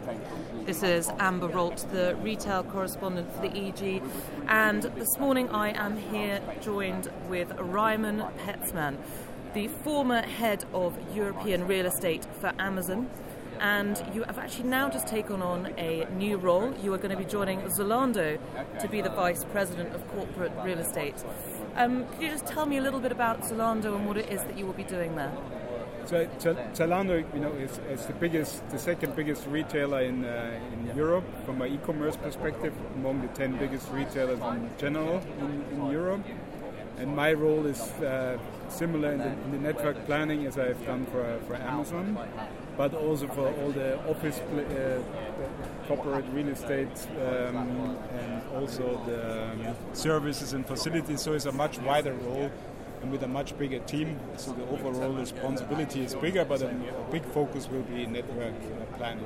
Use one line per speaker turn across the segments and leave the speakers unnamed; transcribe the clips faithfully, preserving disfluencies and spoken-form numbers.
This is Amber Rolt, the retail correspondent for the E G, and this morning I am here joined with Raimon Petzman, the former head of European real estate for Amazon, and you have actually now just taken on a new role. You are going to be joining Zalando to be the Vice President of Corporate Real Estate. Um, could you just tell me a little bit about Zalando and what it is that you will be doing there?
So, Zalando, you know, is, is the biggest, the second biggest retailer in uh, in Europe from an e-commerce perspective, among the ten biggest retailers in general in, in Europe. And my role is uh, similar in the, in the network planning as I've done for for Amazon, but also for all the office, uh, corporate real estate, um, and also the um, services and facilities. So it's a much wider role. And with a much bigger team, so the overall responsibility is bigger, but a, a big focus will be network uh, planning.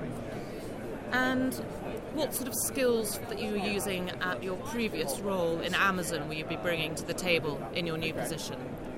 And what sort of skills that you were using at your previous role in Amazon will you be bringing to the table in your new position?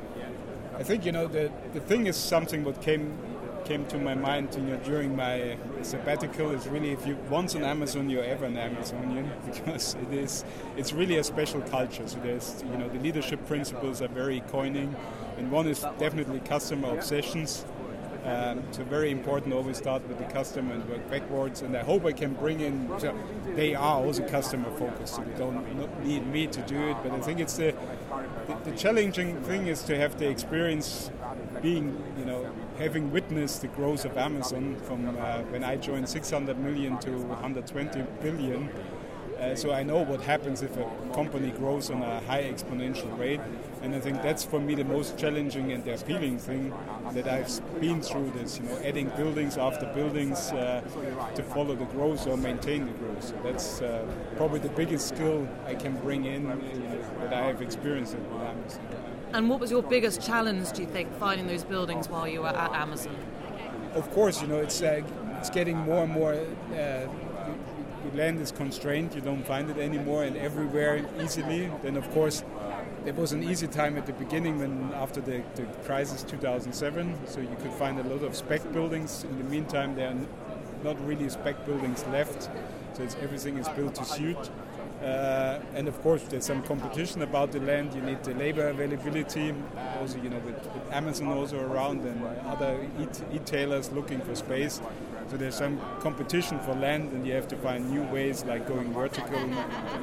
I think, you know, the, the thing is something that came came to my mind, you know, during my sabbatical is really, if you once on Amazon, you're ever an Amazonian, because it is it's really a special culture. So there's, you know, the leadership principles are very coining, and one is definitely customer obsessions. Um, so very important, always start with the customer and work backwards, and I hope I can bring in, so they are also customer focused, so they don't not need me to do it, but I think it's the, the, the challenging thing is to have the experience being, you know, having witnessed the growth of Amazon from uh, when I joined six hundred million to one hundred twenty billion. Uh, so I know what happens if a company grows on a high exponential rate, and I think that's for me the most challenging and the appealing thing, that I've been through this, you know, adding buildings after buildings uh, to follow the growth or maintain the growth. So that's uh, probably the biggest skill I can bring in, you know, that I have experienced with Amazon.
And what was your biggest challenge, do you think, finding those buildings while you were at Amazon?
Of course, you know, it's uh, it's getting more and more. Uh, the land is constrained; you don't find it anymore, and everywhere easily. Then, of course, there was an easy time at the beginning when after the, the crisis two thousand seven, so you could find a lot of spec buildings. In the meantime, there are not really spec buildings left, so it's, everything is built to suit. Uh, and of course, there's some competition about the land. You need the labor availability. Also, you know, with, with Amazon also around and other e- e-tailers looking for space. So there's some competition for land, and you have to find new ways, like going vertical. And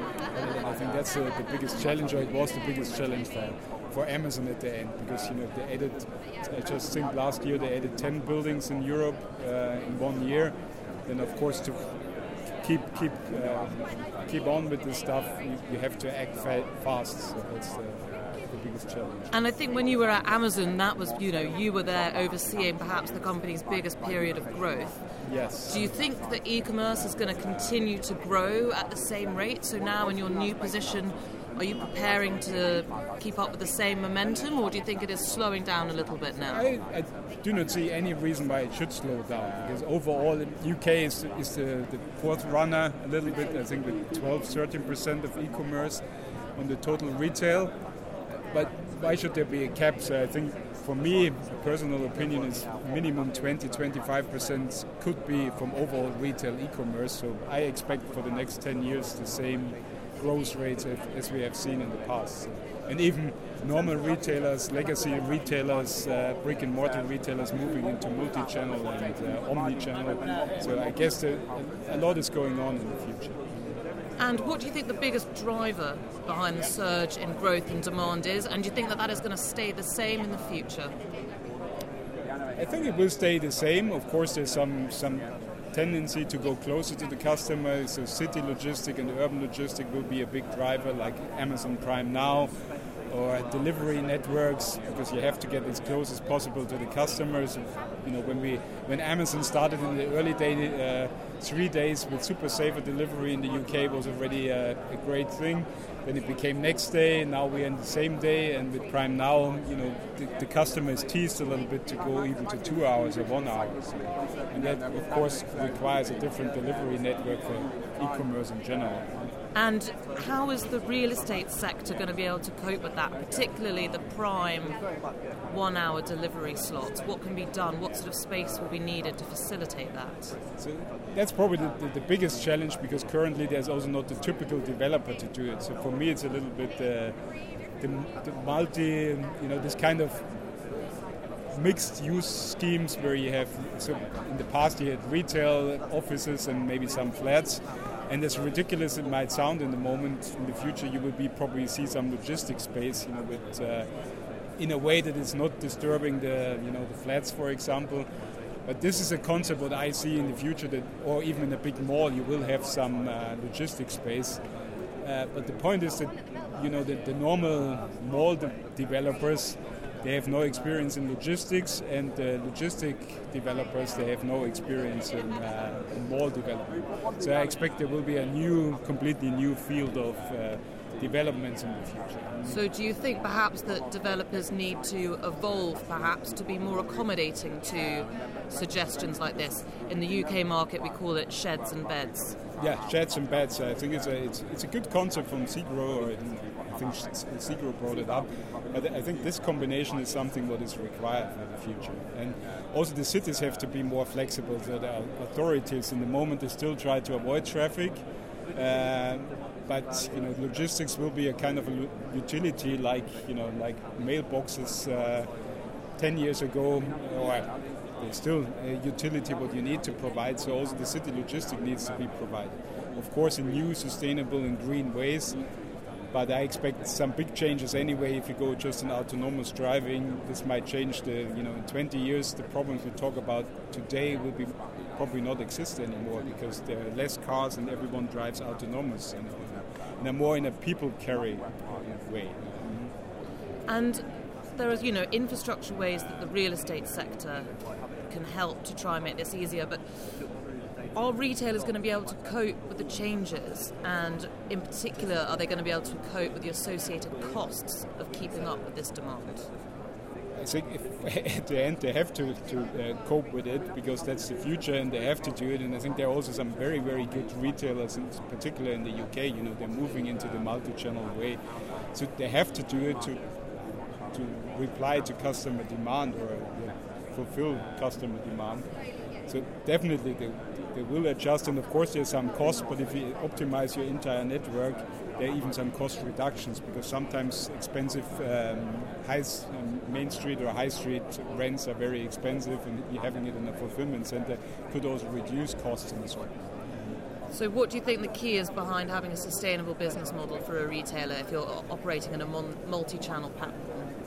I think that's uh, the biggest challenge, or it was the biggest challenge for, for Amazon at the end, because, you know, they added. I just think last year they added ten buildings in Europe uh, in one year. Then, of course, to keep keep uh, keep on with this stuff, you, you have to act fa- fast. So that's uh, the biggest challenge.
And I think when you were at Amazon, that was, you know, you were there overseeing perhaps the company's biggest period of growth.
Yes.
Do you think that e-commerce is going to continue to grow at the same rate? So now in your new position, are you preparing to keep up with the same momentum, or do you think it is slowing down a little bit now?
I, I do not see any reason why it should slow down, because overall the U K is, is the, the fourth runner a little bit, I think with twelve to thirteen percent of e-commerce on the total retail. But why should there be a cap? So I think for me, a personal opinion is minimum twenty to twenty-five percent could be from overall retail e-commerce. So I expect for the next ten years the same growth rates as we have seen in the past. And even normal retailers, legacy retailers, uh, brick and mortar retailers moving into multi-channel and uh, omni-channel. So I guess that a lot is going on in the future.
And what do you think the biggest driver behind the surge in growth and demand is? And do you think that that is going to stay the same in the future?
I think it will stay the same. Of course, there's some some tendency to go closer to the customer. So city logistic and urban logistic will be a big driver, like Amazon Prime Now, or delivery networks, because you have to get as close as possible to the customers. You know, when we when Amazon started in the early days, uh, three days with super safer delivery in the U K was already uh, a great thing. Then it became next day. Now we're in the same day, and with Prime Now, you know, the, the customer is teased a little bit to go even to two hours or one hour. And that, of course, requires a different delivery network for e-commerce in general.
And how is the real estate sector going to be able to cope with that, particularly the prime one-hour delivery slots? What can be done? What sort of space will be needed to facilitate that?
So that's probably the, the, the biggest challenge, because currently there's also not the typical developer to do it. So for me, it's a little bit uh, the, the multi, you know, this kind of mixed-use schemes where you have, so in the past you had retail, offices, and maybe some flats. And as ridiculous it might sound in the moment, in the future you will be probably see some logistics space, you know, with uh, in a way that is not disturbing the, you know, the flats, for example. But this is a concept what I see in the future, that, or even in a big mall, you will have some uh, logistics space. Uh, but the point is that, you know, that the normal mall de- developers, they have no experience in logistics, and the logistic developers, they have no experience in, uh, in mall development. So I expect there will be a new, completely new field of uh, developments in the future.
So do you think perhaps that developers need to evolve perhaps to be more accommodating to suggestions like this? In the U K market we call it sheds and beds.
Yeah, sheds and beds. I think it's a it's, it's a good concept from Segro, or I think Segro brought it up. But I think this combination is something what is required for the future. And also the cities have to be more flexible. So the authorities in the moment they still try to avoid traffic. Uh, but you know, logistics will be a kind of a utility, like you know, like mailboxes uh, ten years ago, or there's still a utility what you need to provide. So also the city logistic needs to be provided. Of course, in new, sustainable, and green ways. But I expect some big changes anyway. If you go just in autonomous driving, this might change the, you know, in twenty years, the problems we talk about today will be probably not exist anymore, because there are less cars and everyone drives autonomous, you know, in a more in a people carry way.
Mm-hmm. And there are, you know, infrastructure ways that the real estate sector can help to try and make this easier, but are retailers going to be able to cope with the changes, and in particular are they going to be able to cope with the associated costs of keeping up with this demand?
I think if, at the end they have to, to uh, cope with it, because that's the future and they have to do it. And I think there are also some very, very good retailers, in particular in the U K, you know, they're moving into the multi-channel way. So they have to do it to to reply to customer demand, or uh, fulfill customer demand. So definitely they, they will adjust, and of course there's some cost, but if you optimize your entire network, there are even some cost reductions, because sometimes expensive um, high, um, Main Street or High Street rents are very expensive, and having it in a fulfillment center could also reduce costs in this way.
So what do you think the key is behind having a sustainable business model for a retailer if you're operating in a mon- multi-channel platform?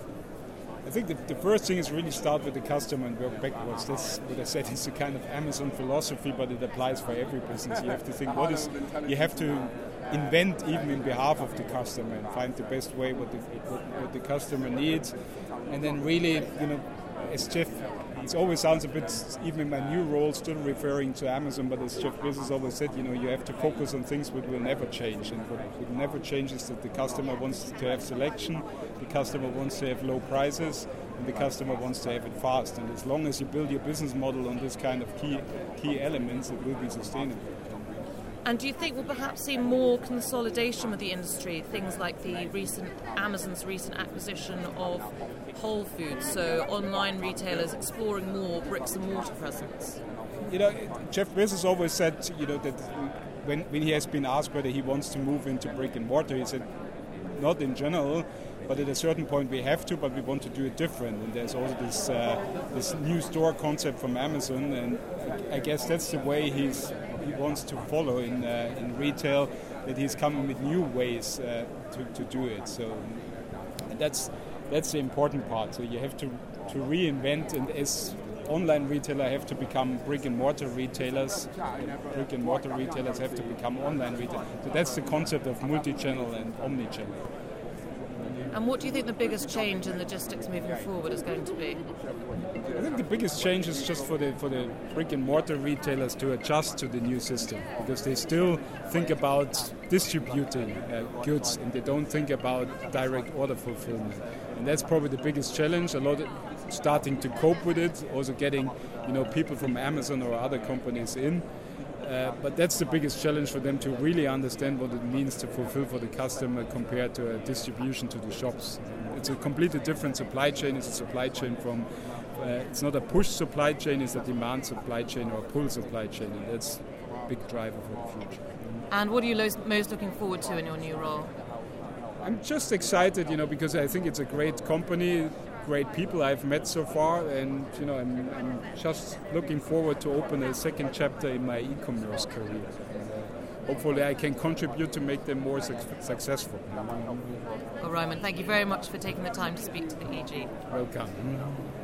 I think the, the first thing is really start with the customer and work backwards. That's what I said is a kind of Amazon philosophy, but it applies for every business. You have to think what is, you have to invent even in behalf of the customer and find the best way what the, what, what the customer needs. And then really, you know, as Jeff, it always sounds a bit, even in my new role, still referring to Amazon, but as Jeff Bezos always said, you know, you have to focus on things that will never change. And what will never change is that the customer wants to have selection, the customer wants to have low prices, and the customer wants to have it fast. And as long as you build your business model on this kind of key key elements, it will be sustainable.
And do you think we'll perhaps see more consolidation with the industry, things like the recent Amazon's recent acquisition of Whole Foods, so online retailers exploring more bricks and mortar presence?
You know, Jeff Bezos always said, you know, that when, when he has been asked whether he wants to move into brick and mortar, he said, not in general, but at a certain point we have to, but we want to do it different. And there's also this uh, this new store concept from Amazon, and I guess that's the way he's he wants to follow in uh, in retail, that he's coming with new ways uh, to, to do it. So and that's that's the important part. So you have to, to reinvent, and as online retailer have to become brick and mortar retailers, brick and mortar retailers have to become online retailers. So that's the concept of multi-channel and omni-channel.
And what do you think the biggest change in logistics moving forward is going to be?
I think the biggest change is just for the for the brick and mortar retailers to adjust to the new system, because they still think about distributing uh, goods and they don't think about direct order fulfillment. And that's probably the biggest challenge. A lot of starting to cope with it, also getting, you know, people from Amazon or other companies in. Uh, but that's the biggest challenge for them, to really understand what it means to fulfill for the customer compared to a distribution to the shops. It's a completely different supply chain. It's a supply chain from, uh, it's not a push supply chain, it's a demand supply chain or a pull supply chain, and that's a big driver for the future.
And what are you lo- most looking forward to in your new role?
I'm just excited, you know, because I think it's a great company, great people I've met so far, and you know, I'm, I'm just looking forward to open a second chapter in my e-commerce career. And, uh, hopefully, I can contribute to make them more su- successful.
Well, Roman, thank you very much for taking the time to speak to the E G.
Welcome.